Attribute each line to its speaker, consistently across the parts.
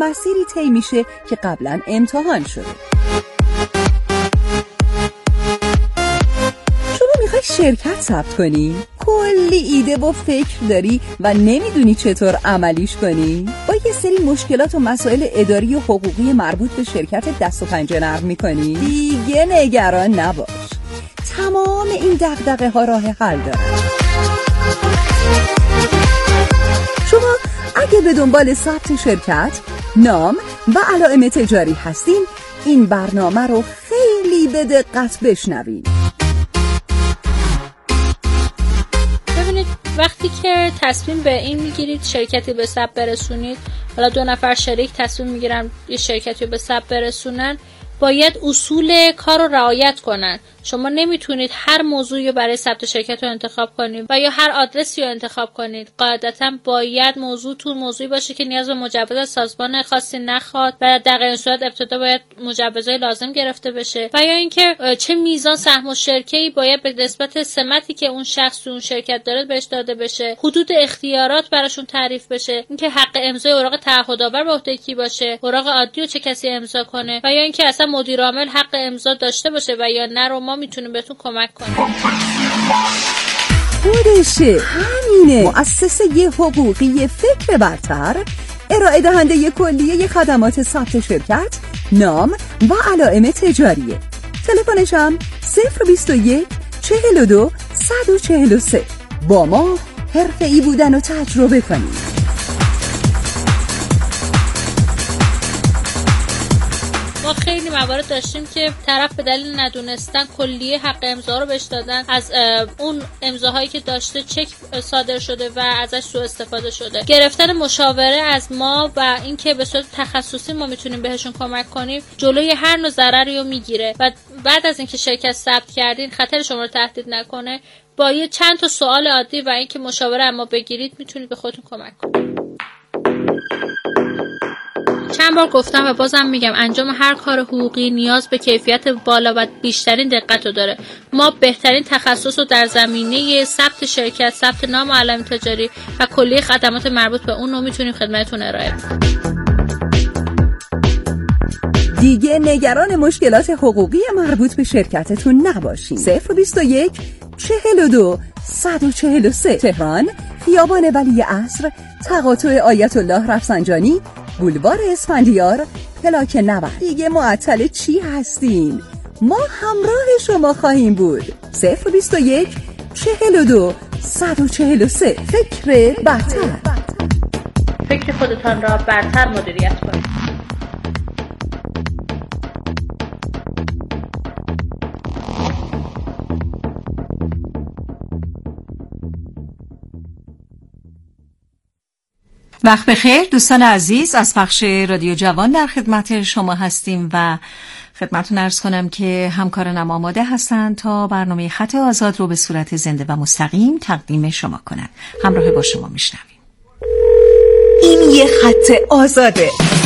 Speaker 1: مسیری طی میشه که قبلا امتحان شده. شما میخوای شرکت ثبت کنی؟ کلی ایده و فکر داری و نمیدونی چطور عملیش کنی؟ با یه سری مشکلات و مسائل اداری و حقوقی مربوط به شرکت دست و پنجه نرم میکنی؟ دیگه نگران نباش، تمام این دغدغه ها راه حل داره. شما اگه به دنبال ثبت شرکت، نام و علائم تجاری هستین، این برنامه رو خیلی به دقت بشنوید.
Speaker 2: ببینید، وقتی که تصمیم به این میگیرید شرکتی به ثبت برسونید، حالا 2 نفر شریک تصمیم میگیرن یه شرکتی رو به ثبت برسونن، باید اصول کار رو رعایت کنن. شما نمیتونید هر موضوعی رو برای ثبت شرکت رو انتخاب کنید و یا هر آدرسی رو انتخاب کنید. قاعدتاً باید موضوعتون موضوعی باشه که نیاز به مجوز از سازمان خاصی نخواد و در این صورت ابتدا باید مجوزهای لازم گرفته بشه و یا اینکه چه میزان سهم الشرکه‌ای باید به نسبت سمتی که اون شخص اون شرکت داره بهش داده بشه، حدود اختیارات براشون تعریف بشه، اینکه حق امضای اوراق تعهدآور به عهده کی باشه، اوراق عادی رو چه کسی امضا کنه و یا اینکه اصلا مدیر عامل حق امضا داشته باشه و یا نه، رو ما میتونیم بهتون کمک کنیم.
Speaker 1: خودشه، همینه. مؤسسه حقوقی فکر برتر، ارائه دهنده کلیه خدمات ثبت شرکت، نام و علائم تجاریه. تلفنش هم 021 42 143. با ما حرفه‌ای بودن و تجربه کنید.
Speaker 2: ما خیلی موارد داشتیم که طرف به دلیل ندونستن کلیه حق امضا رو بهش دادن، از اون امضاهایی که داشته چک صادر شده و ازش سوء استفاده شده. گرفتن مشاوره از ما و اینکه به صورت تخصصی ما میتونیم بهشون کمک کنیم جلوی هر نوع ضرری رو میگیره و بعد از اینکه شرکت ثبت کردین خطر شما رو تهدید نکنه، با یه چند تا سوال عادی و اینکه مشاوره اما بگیرید میتونید به خودتون کمک کنید. چند بار گفتم و بازم میگم، انجام هر کار حقوقی نیاز به کیفیت بالا و بیشترین دقت رو داره. ما بهترین تخصص رو در زمینه ثبت شرکت، ثبت نام و علائم تجاری و کلیه خدمات مربوط به اون رو میتونیم خدمتتون ارائه بدیم.
Speaker 1: دیگه نگران مشکلات حقوقی مربوط به شرکتتون نباشین. 021 42 143 تهران، خیابان ولیعصر، تقاطع آیت الله رفسنجانی، بولوار اسفندیار، پلاک 90. دیگه معطل چی هستین؟ ما همراه شما خواهیم بود. 021 42 143. فکر برتر.
Speaker 2: فکر خودتان را برتر مدیریت کنید.
Speaker 3: وقت بخیر دوستان عزیز، از پخش رادیو جوان در خدمت شما هستیم و خدمتتون عرض کنم که همکارانم آماده هستند تا برنامه خط آزاد رو به صورت زنده و مستقیم تقدیم شما کنند. همراه با شما میشنویم.
Speaker 1: این یه خط آزاده.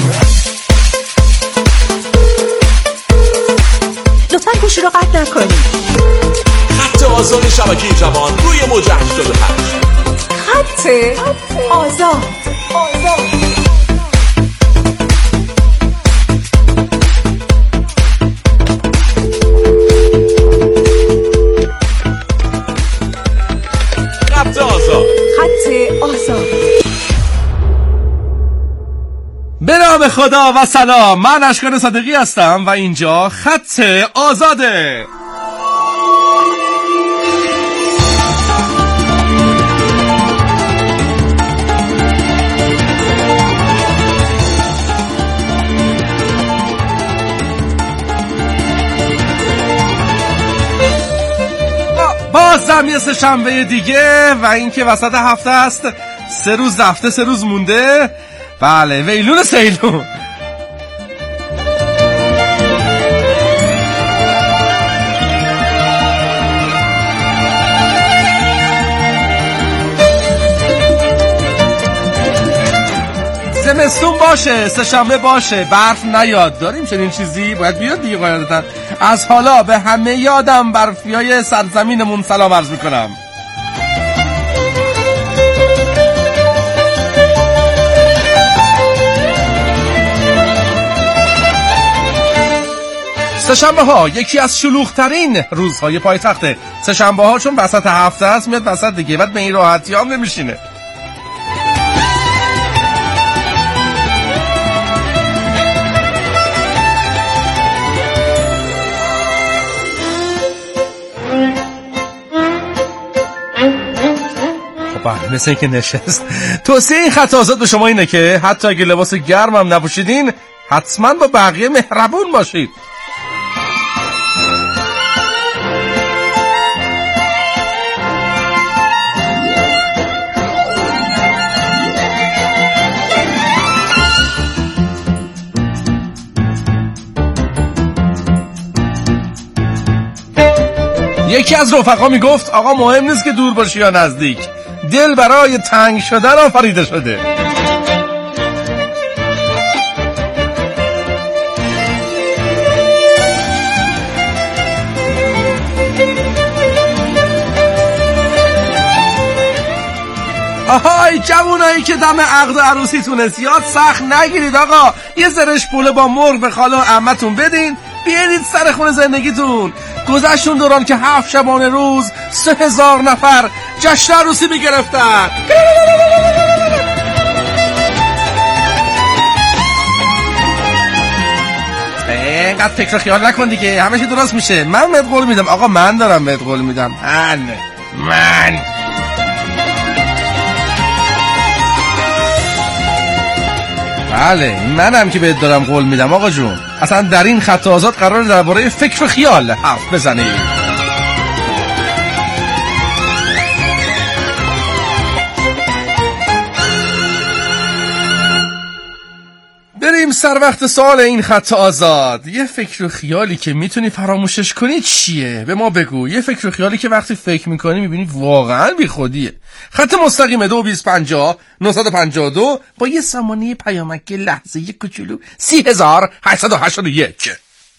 Speaker 1: لطفاً گوشی رو قطع نکنید.
Speaker 4: خط آزاد شبکه جوان روی موج 85.
Speaker 1: خط آزاد.
Speaker 4: خط آزاد. به نام خدا و سلام، من اشکان صادقی هستم و اینجا خط آزاده. بازم یه سه‌شنبه دیگه و این که وسط هفته است. 3 روز رفته، 3 روز مونده. بله، ویلون سیلون. زمستون باشه، سه‌شنبه باشه، برف نیاد. داریم چنین چیزی؟ باید بیاد دیگه قاعدتاً. از حالا به همه یادم برفیای سرزمینمون سلام عرض میکنم. سه‌شنبه ها یکی از شلوغ‌ترین روزهای پایتخته. سه‌شنبه ها چون وسط هفته است میاد وسط دیگه، بعد به این راحتی هم نمیشینه. بله مثل این که نشست. توصیه این خط آزاد به شما اینه که حتی اگه لباس گرم هم نپوشیدین حتما با بقیه مهربون باشید. یکی از رفقا میگفت آقا مهم نیست که دور باشی یا نزدیک، دل برای تنگ شدن آفریده شده. آهای جوونایی که دم عقد و عروسیتون زیاد سخت نگیرید آقا، یه زرش پوله با مرغ به خاله و عمتون بدین بیارید سر خونه زندگیتون. گذشتون دوران که 7 شبانه روز 3000 نفر جشن عروسی میگرفتن. اینقدر فکر و خیال نکن دیگه، همه چی درست میشه. من بهت قول میدم آقا، من دارم بهت قول میدم. من بله منم که بهت دارم قول میدم آقا جون. اصلا در این خط آزاد قرار درباره فکر و خیال حرف بزنیم. بریم سر وقت سوال این خط آزاد. یه فکر و خیالی که میتونی فراموشش کنی چیه؟ به ما بگو. یه فکر و خیالی که وقتی فکر میکنی میبینی واقعا بی خودیه. خط مستقیم 2250 952 با یه سامانه پیامک لحظه یک کوچولو 3881.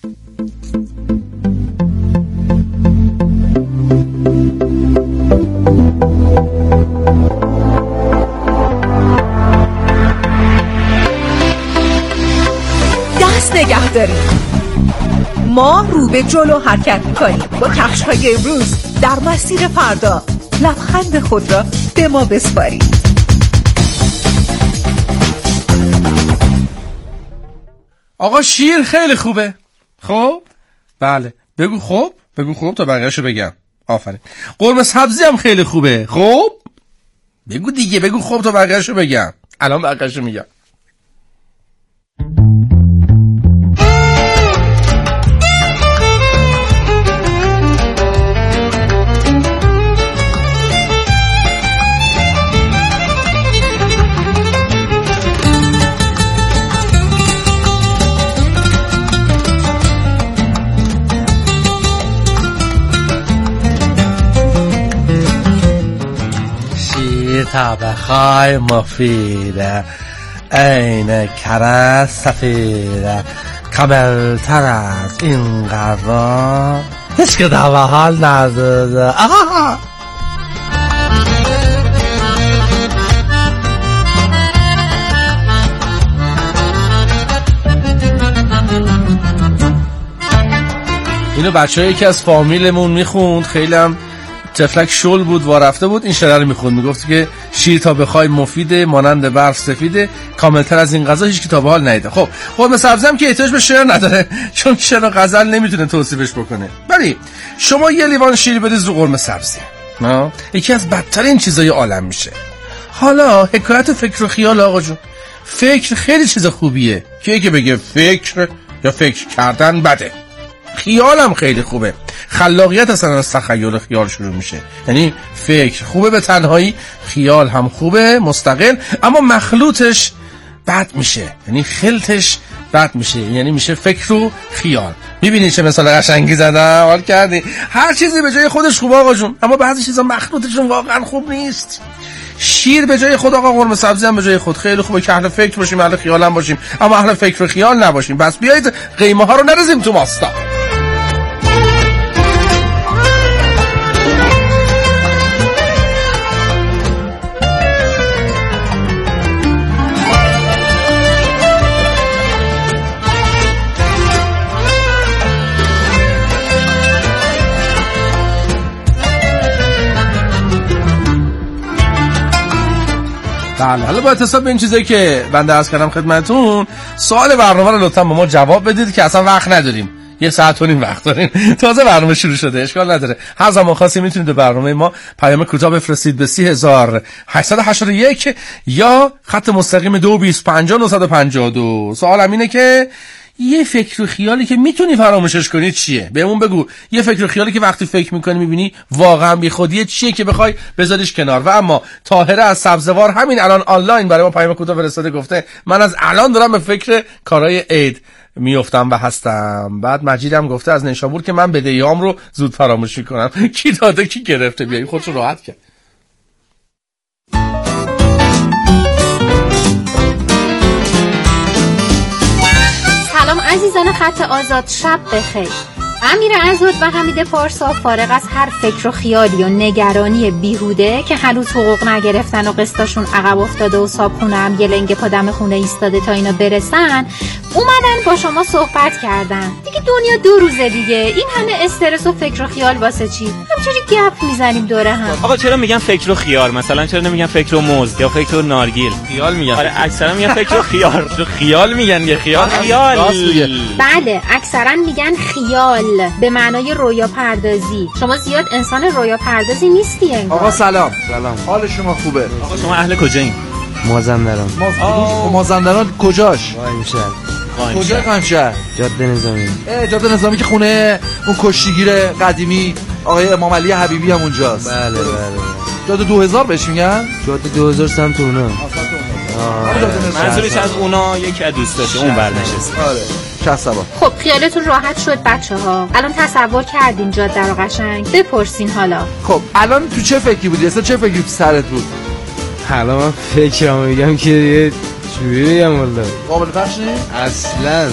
Speaker 1: دست نگه داریم. ما رو به جلو حرکت میکنیم با کفش‌های امروز در مسیر فردا. لبخند خود را به ما بسپارید.
Speaker 4: آقا شیر خیلی خوبه. خب بله بگو خب، بگو خب تا بقیه‌شو بگم. آفرین. قرمه سبزی هم خیلی خوبه. خب بگو دیگه، بگو خب تا بقیه‌شو بگم. الان بقیه‌شو میگم. تا بخوای مفیده عین کرد سفیده کاملتر از این غذا هیچ که در حال نداده. اینو بچه‌ای که از فامیلمون میخوند، خیلی هم تفلک شل بود و رفته بود، این شعر رو میخوند. میگفت که شیر تا بخوای مفیده مانند برف سفیده کاملتر از این غذا هیچ کی تا به حال ندیده. خب قرمه سبزی هم که احتیاج به شعر نداره چون شعر و غزل نمیتونه توصیفش بکنه. ولی شما یه لیوان شیر بدید رو قرمه سبزی، یکی از بدترین چیزای عالم میشه. حالا حکایت فکر و خیال آقا جون. فکر خیلی چیز خوبیه، که بگه فکر یا فکر کردن بده. خیال هم خیلی خوبه. خلاقیت اصلا از تخیل و خیال شروع میشه. یعنی فکر خوبه به تنهایی، خیال هم خوبه مستقل، اما مخلوطش بد میشه، یعنی خلطش بد میشه، یعنی میشه فکر و خیال. میبینی چه مثال قشنگی زدم؟ حال کردی؟ هر چیزی به جای خودش خوبه آقا جون، اما بعضی چیزا مخلوطشون واقعا خوب نیست. شیر به جای خود آقا، قرمه سبزی هم به جای خود خیلی خوبه که اهل فکر باشیم، اهل خیال هم باشیم، اما اهل فکر و خیال نباشیم. بس بیایید قیمه ها رو نریزیم تو ماستا. بله. حالا با اتصال به این چیزایی که بنده عرض کردم خدمتتون، سوال برنامه رو لطفا به ما جواب بدید که اصلا وقت نداریم. 1.5 ساعت وقت داریم. تازه برنامه شروع شده، اشکال نداره. هر زمان خواستید میتونید به برنامه ما پیام کوتاه بفرستید به 30881 یا خط مستقیم 2250952. سوالم اینه که یه فکر و خیالی که میتونی فراموشش کنی چیه؟ بهمون بگو. یه فکر و خیالی که وقتی فکر میکنی میبینی واقعا بیخودیه چیه که بخوای بذاریش کنار؟ و اما طاهره از سبزوار همین الان آنلاین برای ما پیام کوتاه فرستاده، گفته من از الان دارم به فکر کارهای عید میافتم و هستم. بعد مجیدم گفته از نیشابور که من بدهیام رو زود فراموش میکنم. کی داده کی گرفته؟ بیایی خودش رو راحت کرد.
Speaker 5: سلام عزیزان خط آزاد، شب بخیر. امیر عزود و حمید پارسا فارغ از هر فکر و خیالی و نگرانی بیهوده که هنوز حقوق نگرفتن و قسطاشون عقب افتاده و صابخونه هم یه لنگ پا دم خونه ایستاده تا اینا برسن، اومدن با شما صحبت کردن. دیگه دنیا 2 روزه دیگه، این همه استرس و فکر و خیال واسه چی؟ همچنین گپ میزنیم دوره هم.
Speaker 6: آقا چرا میگن فکر و خیال؟ مثلا چرا نمیگن فکر و موز یا فکر و نارگیل؟ خیال میگن. آره اکثرا میگن فکر و خیال. خیال میگن یه خیال.
Speaker 5: بله اکثرا میگن خیال به معنای رویا پردازی. شما زیاد انسان رویا پردازی نیستی انگار.
Speaker 7: آقا سلام. حال شما خوبه؟
Speaker 6: آقا شما اهل کجایین؟
Speaker 8: مازندران.
Speaker 7: مازندران کجاش؟ کجا قائمشهر؟
Speaker 8: جاده نظامی.
Speaker 7: جاده نظامی که خونه اون کشتیگیر قدیمی آقای امام علی حبیبی هم اونجاست.
Speaker 8: بله.
Speaker 7: جاده 2000 بهش میگن؟
Speaker 8: جاده 2000 سمت اونا.
Speaker 6: منظورش از اونا یکی از دوستاشه اون برنشسته.
Speaker 7: آره.
Speaker 5: خب خیالتون راحت شد بچه‌ها. الان تصور کردین جاده رو قشنگ؟ بپرسین حالا.
Speaker 7: خب الان تو چه فکری بودی؟ اصلا چه فکری تو سرت بود؟
Speaker 8: حالا من فکرم میگم که یه چوری بگم والله.
Speaker 7: قابل پخش نیست؟
Speaker 8: اصلا.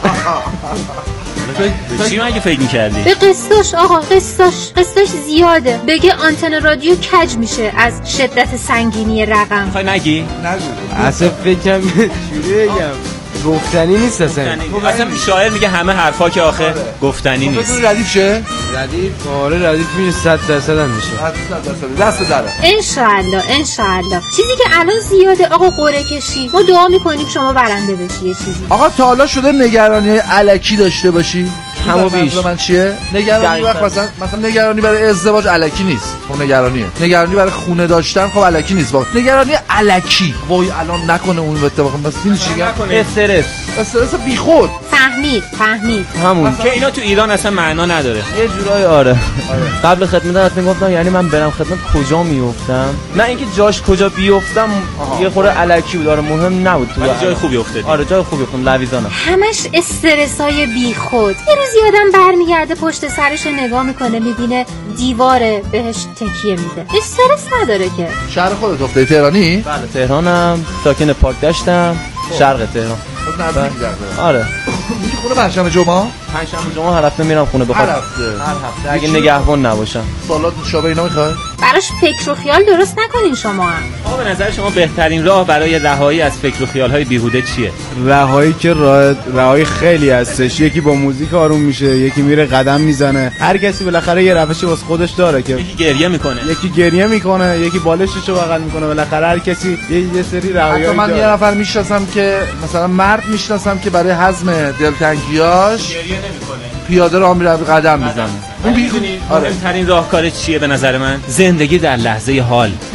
Speaker 6: به چی مگه فکر می‌کردی؟
Speaker 5: به قسطاش آقا، قسطاش زیاده. بگه آنتن رادیو کج میشه از شدت سنگینی رقم.
Speaker 6: می‌خوای نگی؟
Speaker 7: نگو.
Speaker 8: اصلا فکرم چوری بگم. گفتنی نیست اصلا
Speaker 6: شاعر میگه همه حرفا که آخه گفتنی نیست.
Speaker 7: بدون ردیف شه؟
Speaker 8: ردیف میشه 100% هم میشه.
Speaker 7: 100% دست داره.
Speaker 5: انشالله. چیزی که الان زیاده آقا قرعه کشی. ما دعا میکنیم شما برنده بشی یه چیزی.
Speaker 7: آقا تا حالا شده نگرانی الکی داشته باشی؟
Speaker 8: همو بیش.
Speaker 7: من چیه؟ نگرانی وقت مثلا نگرانی برای ازدواج الکی نیست. خب نگرانی برای خونه داشتن خب الکی نیست. واقعا نگرانی الکی. وای الان نکنه اون اتفاق بس این چی میگم؟ استرس بیخود.
Speaker 5: فهمید
Speaker 8: همون
Speaker 6: که اینا تو ایران اصلا معنا نداره.
Speaker 8: یه جورایی آره. قبل خدمت گفتم یعنی من برم خدمت کجا میافتم، نه اینکه جاش کجا بیافتم یه خورده الکی بود. آره مهم نبود تو
Speaker 6: جای خوبی افتادی.
Speaker 8: آره جای خوبی افتادم لویزانا.
Speaker 5: همش استرسای بیخود. یه روز یادم برمیگرده پشت سرش نگاه میکنه میبینه دیواره بهش تکیه میده. استرس نداره که.
Speaker 7: شهر خودت افتادی تهرانی؟
Speaker 8: بله تهرانم، ساکن پاک داشتم، شرق تهران. آره.
Speaker 7: میری خونه پنجشنبه جمعه
Speaker 8: هر هفته میرم خونه بخوام. هر هفته اگه نگهبان نباشم.
Speaker 7: سالات نوشابه اینا میخوای؟
Speaker 5: براش فکر و خیال درست نکنین شما هم.
Speaker 6: آقا به نظر شما بهترین راه برای رهایی از فکر و خیال‌های بیهوده چیه؟
Speaker 9: رهایی که رهایی خیلی هستش. یکی با موزیک آروم میشه، یکی میره قدم میزنه. هر کسی بالاخره یه روشی واسه خودش داره که
Speaker 6: یکی گریه میکنه، یکی
Speaker 9: بالششو بغل میکنه. بالاخره هر کسی یه سری رهایی داره.
Speaker 7: من یه نفر میشناسم که مثلا مرد میشناسم که برای هضم دلتنگیاش
Speaker 6: گریه نمیکنه،
Speaker 7: پیاده راه میره قدم میزنه. اون
Speaker 6: میدونی مهمترین راهکار چیه به نظر من؟ زندگی در لحظه حال.
Speaker 5: به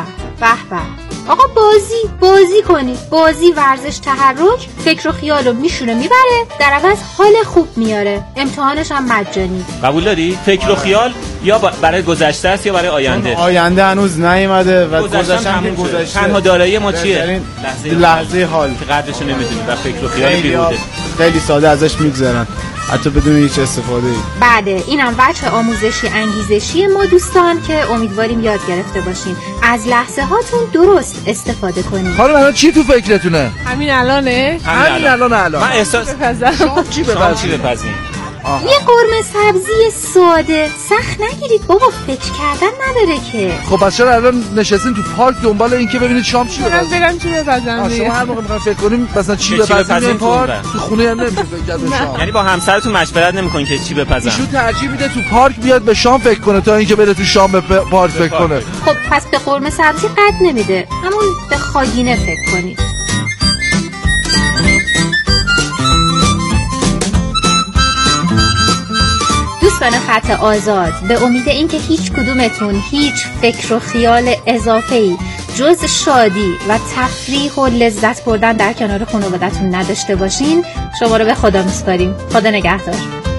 Speaker 5: آقا بازی کنید. بازی، ورزش، تحرک فکر و خیالو میشونه میبره، در عوض حال خوب میاره. امتحانش هم مجانی.
Speaker 6: قبول داری؟ فکر و خیال یا برای گذشته است یا برای آینده؟
Speaker 9: آینده هنوز نیومده و گذشته هم گذشته.
Speaker 6: تنها دارایی ما چیه؟
Speaker 9: لحظه حال
Speaker 6: که قدرش نمیدونی و فکر و خیال بیهوده
Speaker 9: خیلی ساده ازش میگذرن حتی بدون هیچ استفاده‌ای.
Speaker 5: بعد اینم وجه آموزشی انگیزشی ما دوستان که امیدواریم یاد گرفته باشین. از لحظه هاتون درست استفاده کنین.
Speaker 7: حالا الان چی تو فکرتونه؟
Speaker 2: همین الانه.
Speaker 7: همین الان
Speaker 6: من احساس
Speaker 7: شما چی بپذیرین؟
Speaker 5: یه قرمه سبزی ساده. سخت نگیرید بابا، فکر کردن نداره که.
Speaker 7: خب پس چرا الان نشستین تو پارک دنبال این که ببینید شام چی بپزن؟
Speaker 10: برم چی بپزن.
Speaker 7: شما هر موقع میخواین فکر کنیم مثلا چی بپزن پارک تو خونه هم نمیشه فکر کرد به شام.
Speaker 6: یعنی با همسرتون مشورت نمیکنین که چی بپزن؟
Speaker 7: ایشون ترجیح میده تو پارک بیاد به شام فکر کنه تا اینکه بره تو شام به پارک فکر کنه.
Speaker 5: خب پس به قرمه سبزی قد نمیده، همون به خاگینه فکر کنید. دوستان خط آزاد، به امید اینکه هیچ کدومتون هیچ فکر و خیال اضافه‌ای جز شادی و تفریح و لذت بردن در کنار خانواده‌تون نداشته باشین، شما رو به خدا میسپاریم. خدا نگهدار.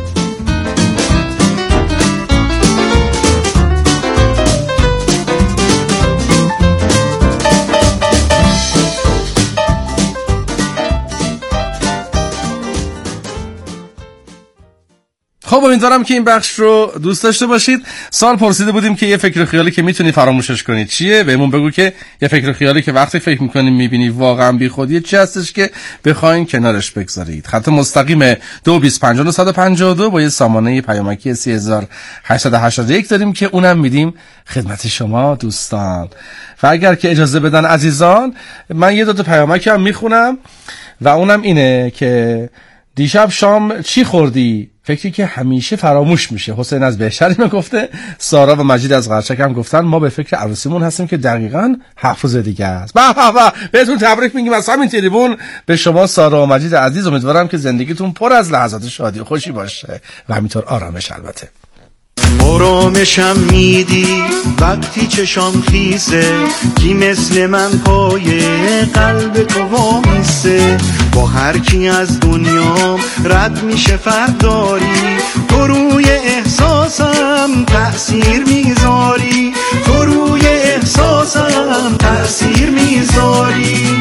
Speaker 4: خب امیدوارم که این بخش رو دوست داشته باشید. سال پرسیده بودیم که یه فکر و خیالی که میتونی فراموشش کنید چیه؟ بهمون بگو که یه فکر و خیالی که وقتی فکر میکنید میبینی واقعا بیخودیه چی هستش که بخواین کنارش بگذارید. خط مستقیم 225952 با یه سامانه پیامکی 3881 داریم که اونم میدیم خدمت شما دوستان. و اگر که اجازه بدن عزیزان، من یه دو پیامک هم میخونم و اونم اینه که دیشب شام چی خوردی؟ فکری که همیشه فراموش میشه. حسین از بهشتی گفته، سارا و مجید از قرچک هم گفتن ما به فکر عروسیمون هستیم که دقیقاً 7 روز دیگه است. به بهتون تبریک میگیم از همین تریبون به شما سارا و مجید عزیز. امیدوارم که زندگیتون پر از لحظات شادی و خوشی باشه و همینطور آرامش. البته
Speaker 11: آرامشم میدی وقتی چشام خیسه، کی مثل من پای قلب تو وامیسته. با هر کی از دنیام رد میشه فرداری، تو روی احساسم تأثیر میذاری، تو روی احساسم تأثیر میذاری.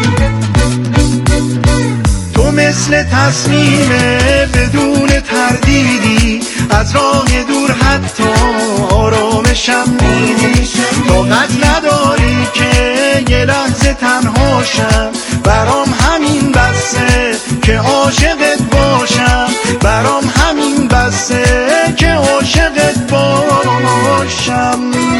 Speaker 11: تو مثل تصمیمه بدون تردیدی، از راه دور حتی آرامشم میدی. طاقت نداری که یه لحظه تنهاشم، برام همین بسه که عاشقت باشم، برام همین بسه که عاشقت باشم.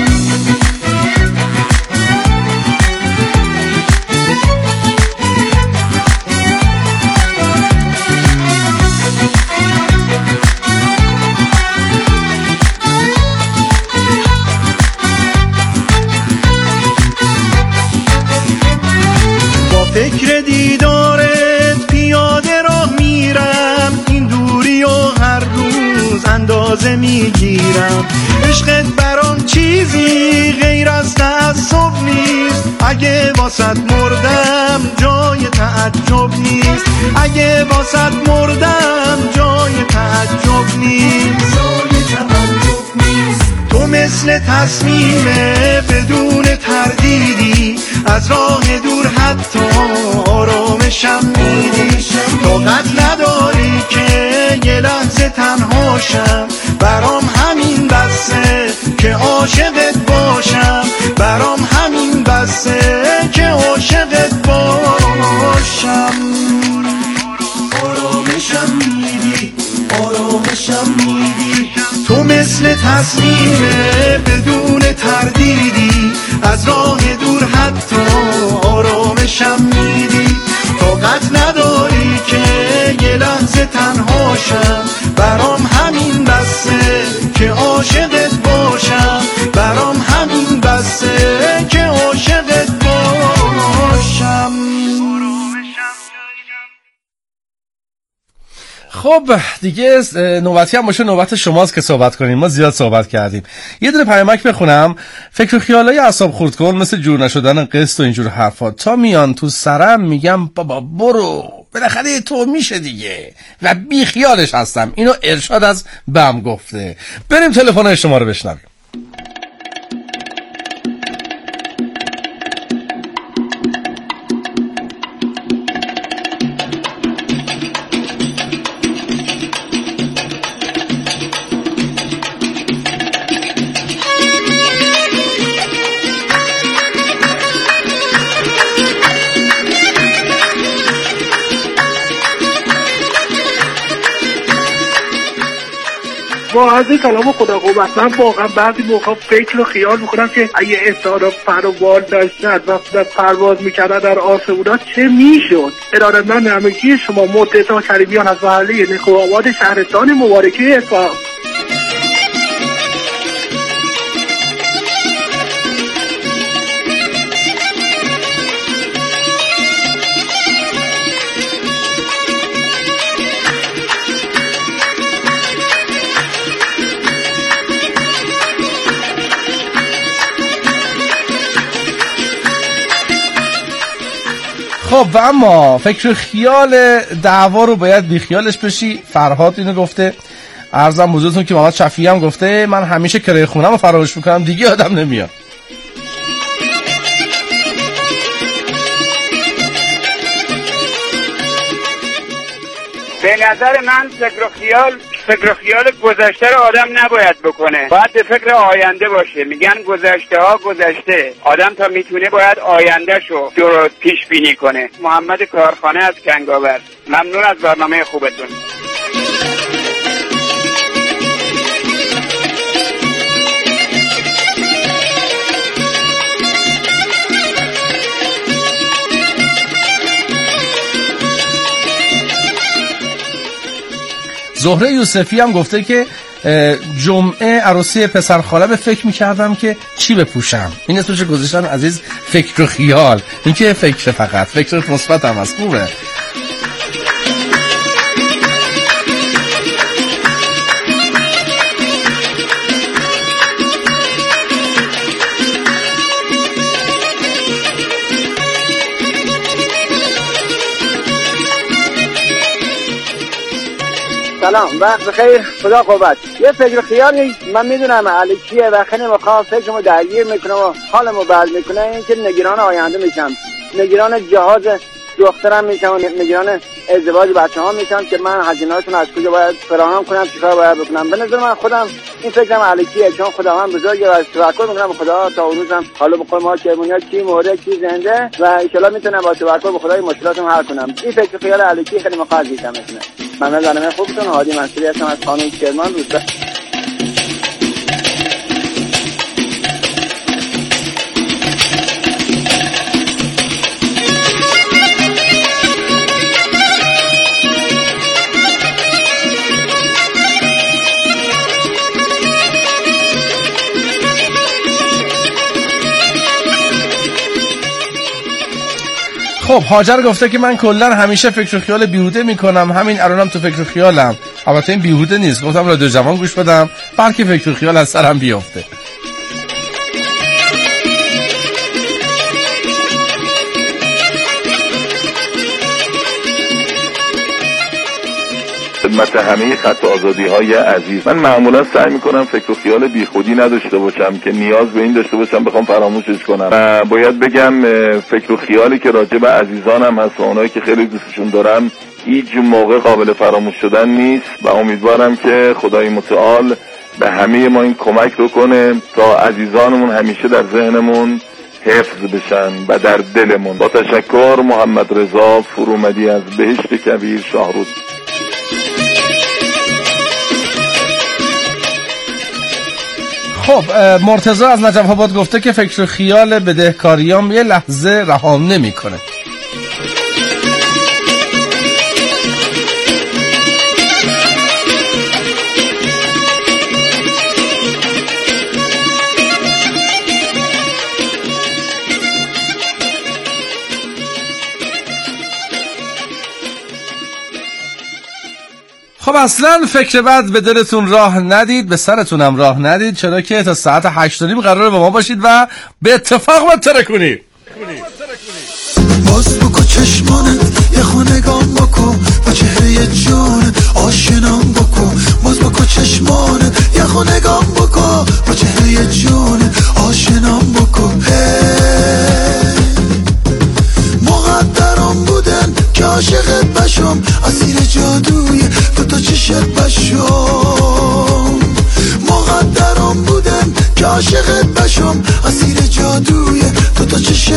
Speaker 11: فکر دیدارت پیاده راه میرم، این دوری و هر روز اندازه میگیرم. عشقت برام چیزی غیر از تعصب نیست، اگه واسط مردم جای تعجب نیست، اگه واسط مردم جای تعجب نیست. تو مثل تصمیمه بدون تردیدی، از راه دور حتی آرامشم میدی. طاقت نداری که یه لحظه تنهاشم، برام همین بسه که عاشقت باشم، برام همین بسه که عاشقت باشم. آرامشم میدی، آرامشم میدی. تو مثل تصمیمه بدون تردیدی، از راه دور حتی آرامشم میدی. طاقت نداری که یه لحظه تنهاشم، برام همین بسه که عاشقت باشم، برام همین بسه که عاشقت باشم.
Speaker 4: خب دیگه نوبتی هم باشه نوبت شماست که صحبت کنیم. ما زیاد صحبت کردیم. یه دونه پیامک بخونم. فکر و خیالای اعصاب خورد کن مثل جور نشدن قسط و اینجور حرفا تا میان تو سرم میگم بابا برو بالاخره تو میشه دیگه و بی خیالش هستم. اینو ارشاد از بهم گفته. بریم تلفن شما رو بشنویم.
Speaker 10: با از کلام خدا قوت من واقعا بعضی موقع فکر و خیال میکنم که اگه استعداد پر و بال داشتن و پرواز میکردن در آسمونا چه میشد. ارادتمند همگی شما مدت‌ها کریمیان از محله نکوآباد شهرستان مبارکه اصفهان.
Speaker 4: خب و اما فکر خیال دعوا رو باید بیخیالش بشی. فرهاد اینو گفته. عرضم حضورتون که محمد شفیعی هم گفته من همیشه کرایه خونم رو فراموش میکنم دیگه آدم نمیاد.
Speaker 12: به نظر من فکر و خیال گذشته رو آدم نباید بکنه، باید به فکر آینده باشه. میگن گذشته ها گذشته، آدم تا میتونه باید آینده شو درست پیش بینی کنه. محمد کارخانه از کنگاور. ممنون از برنامه خوبتون.
Speaker 4: زهره یوسفی هم گفته که جمعه عروسی پسر خاله به فکر میکردم که چی بپوشم. این اسمش گذاشتن عزیز فکر و خیال. این که فکر فقط فکر مثبت هم از خوبه.
Speaker 13: سلام، وقت بخیر، خدا قوت. یه فکر خیال نیست، من میدونم علیکیه و خیلی میخوام فکرمو درگیر میکنم و حالمو بد میکنه. این که نگران آینده میشم، نگران جهاز دخترم میشم و نگران ازدواج بچه‌ها میشم که من هزینه‌هاشون از کجا باید فراهم کنم، چیکار باید بکنم. به نظر من خودم این فکرم علیکیه، چون خداوند بزرگه و توکل میکنم به خدا تا اون روزم حالا بخوام ما کرمونیا کی مرده کی زنده و ان شاءالله میتونم با توکل به خدای مشکلاتم حل کنم. این فکر خیال علیکی خیلی مقدس میشم. من برنامه خوبتون هادی منصوری هستم از خانم کرمان روستا.
Speaker 4: خب هاجر گفته که من کلا همیشه فکر و خیال بیهوده میکنم، همین الانم تو فکر و خیالم. البته این بیهوده نیست، گفتم رادیو جوان گوش بدم بلکه فکر و خیال از سرم بیفته.
Speaker 14: خدمت همه خط آزادی‌های عزیز، من معمولا سعی میکنم فکر و خیال بیخودی نداشته باشم که نیاز به این داشته باشم بخوام فراموشش کنم. و باید بگم فکر و خیالی که راجع به عزیزانم هست و اونایی که خیلی دوستشون دارم هیچ موقع قابل فراموش شدن نیست و امیدوارم که خدای متعال به همه ما این کمک رو کنه تا عزیزانمون همیشه در ذهنمون حفظ بشن و در دلمون. با تشکر، محمد رضا فرومدی از بهشت کبیر شاهرود.
Speaker 4: خب مرتضی از نجف آباد گفته که فکر و خیال بدهکاریام یه لحظه رهام نمی‌کنه. خب اصلا فکر بد به دلتون راه ندید، به سرتونم راه ندید، چرا که تا ساعت 8:30 قراره با ما باشید و به اتفاق متره کنید.
Speaker 11: باز بکو چشمانت یه خونگام بکو با چهره جانت آشنام بکو. باز بکو چشمانت یه خونگام بکو با چهره جانت آشنام بکو. مقدرم بودن که عاشقت بشم، اسیر جادوی تو چشت بشم. مقدرم بودن که عاشقت بشم، اسیر جادوی تو چشت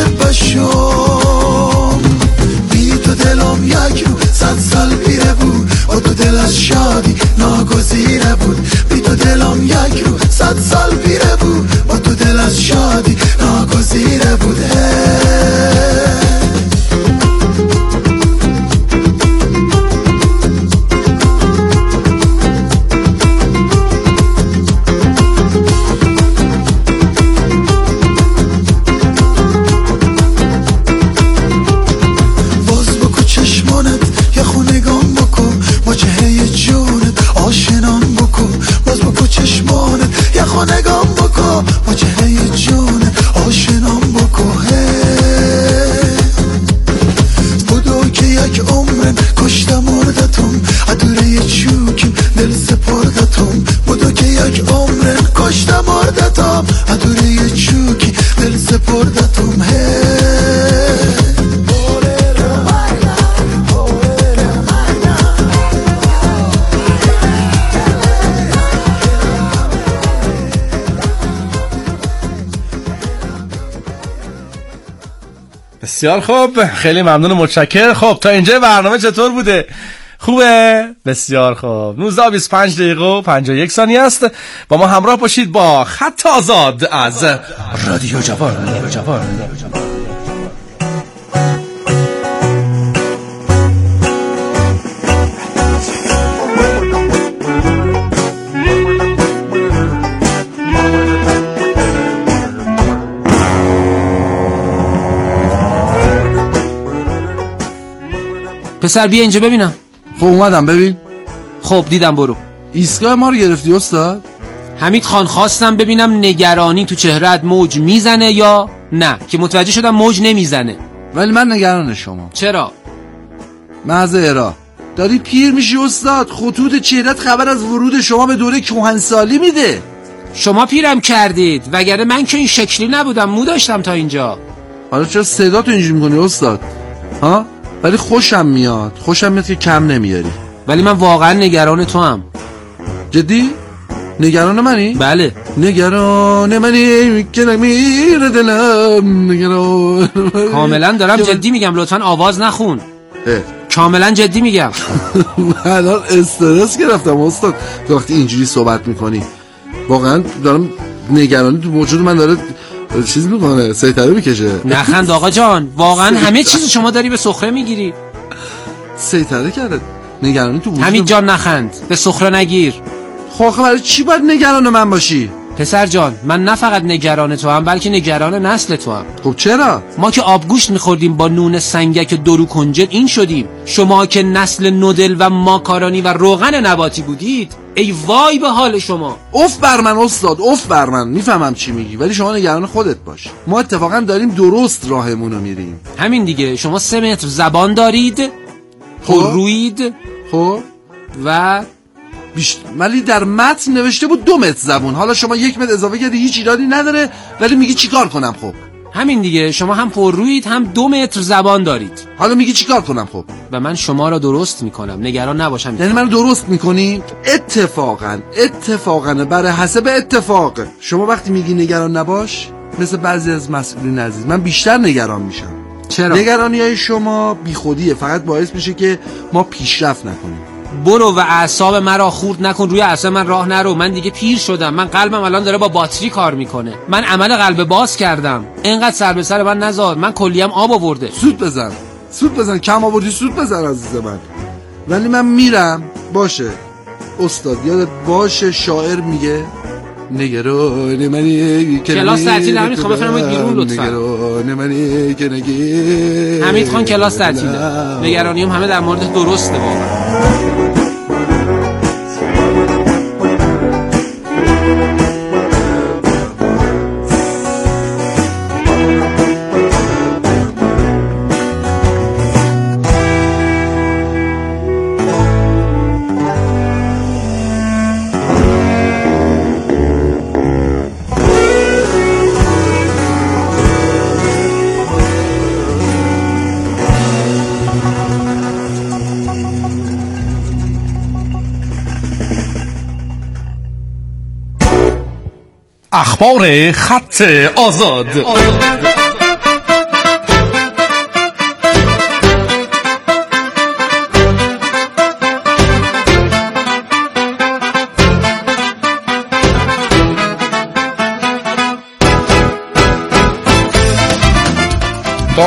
Speaker 11: بشم. بی تو دلم یک رو 100 سال پیره بود، با تو دل از شادی ناگزیره بود. بی تو دلم یک رو 100 سال پیره بود، با تو دل از شادی ناگزیره بوده. نگام بکن با چهره جون آشنام بکن. بودو که یک عمرن کشتم مردتم ادوره چوکیم دل سپردتم. بودو که یک عمرن کشتم مردتم ادوره چوکی دل سپردتم.
Speaker 4: بسیار خوب، خیلی ممنون و متشکر. خب تا اینجا برنامه چطور بوده؟ خوبه؟ بسیار خوب. 19:25 دقیقه و 51 ثانیه است. با ما همراه باشید با خط آزاد از رادیو جوان.
Speaker 15: پسر بیا اینجا ببینم.
Speaker 7: خب اومدم ببین.
Speaker 15: خب دیدم، برو.
Speaker 7: ایستگاه ما رو گرفتی استاد؟
Speaker 15: حمید خان خواستم ببینم نگرانی تو چهرهت موج میزنه یا نه، که متوجه شدم موج نمیزنه.
Speaker 7: ولی من نگران شما.
Speaker 15: چرا؟
Speaker 7: محض ارا داری پیر میشی استاد. خطوط چهرهت خبر از ورود شما به دوره کهنسالی میده.
Speaker 15: شما پیرم کردید، وگرنه من که این شکلی نبودم، مو داشتم تا اینجا.
Speaker 7: حالا چرا صدا تو اینجوری میکنی استاد؟ ها؟ ولی خوشم میاد که کم نمیاری.
Speaker 15: ولی من واقعا نگران تو هم.
Speaker 7: جدی؟ نگران منی؟
Speaker 15: بله.
Speaker 7: نگران منی که نمیره دلم. نگران
Speaker 15: کاملا دارم جدی میگم، لطفا آواز نخون. کاملا جدی میگم.
Speaker 7: الان استرس گرفتم استاد وقتی اینجوری صحبت میکنی. واقعا دارم نگرانی تو وجود من داره چیز میکنه، سیطره میکشه.
Speaker 15: نخند آقا جان، واقعا همه چیز شما داری به سخره میگیری.
Speaker 7: سیطره کرده نگرانی تو وجود.
Speaker 15: حمید جان نخند، به سخره نگیر.
Speaker 7: خب برای چی باید نگران من باشی؟
Speaker 15: پسر جان، من نه فقط نگران تو هم، بلکه نگران نسل تو هم.
Speaker 7: خب چرا؟
Speaker 15: ما که آبگوشت میخوردیم با نون سنگک درو کنجد این شدیم. شما که نسل نودل و ماکارونی و روغن نباتی بودید، ای وای به حال شما.
Speaker 7: اف بر من استاد، اف بر من. میفهمم چی میگی، ولی شما نگران خودت باش. ما اتفاقا داریم درست راهمون رو میریم.
Speaker 15: همین دیگه. شما 3 متر زبان دارید، روید،
Speaker 7: خب
Speaker 15: و
Speaker 7: ولی در متن نوشته بود 2 متر زبون. حالا شما 1 متر اضافه کردی، هیچ ایرادی نداره، ولی میگی چیکار کنم؟ خب
Speaker 15: همین دیگه. شما هم پررویید هم 2 متر زبان دارید.
Speaker 7: حالا میگی چیکار کنم؟ خب
Speaker 15: و من شما را درست میکنم، نگران نباشم.
Speaker 7: یعنی منو درست میکنی؟ اتفاقا برای حسب اتفاق شما وقتی میگی نگران نباش، مثل بعضی از مسئولین عزیز من بیشتر نگران میشم.
Speaker 15: چرا؟
Speaker 7: نگرانی‌های شما بیخودیه، فقط باعث میشه که ما پیشرفت نکنیم.
Speaker 15: برو و اعصاب مرا خورد نکن، روی اعصاب من راه نرو. من دیگه پیر شدم، من قلبم الان داره با باتری کار میکنه. من عمل قلب باز کردم، اینقدر سر به سر من نذار. من کلیم آب آورده.
Speaker 7: سود بزن کم آوردی، سود بزن عزیز من. ولی من میرم. باشه استاد، یادت باشه شاعر میگه نگران منی که
Speaker 15: کلاس تعطیل. حمید خان بفرمایید بیرون لطفا.
Speaker 7: نگران منی که نگی.
Speaker 15: حمید خان کلاس تعطیله. نگرانیم همه در مورد درسته واقعا.
Speaker 4: اخبار خط آزاد.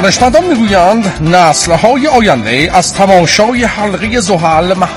Speaker 4: دانشمندان میگویند نسل‌های آینده از تماشای حلقه زحل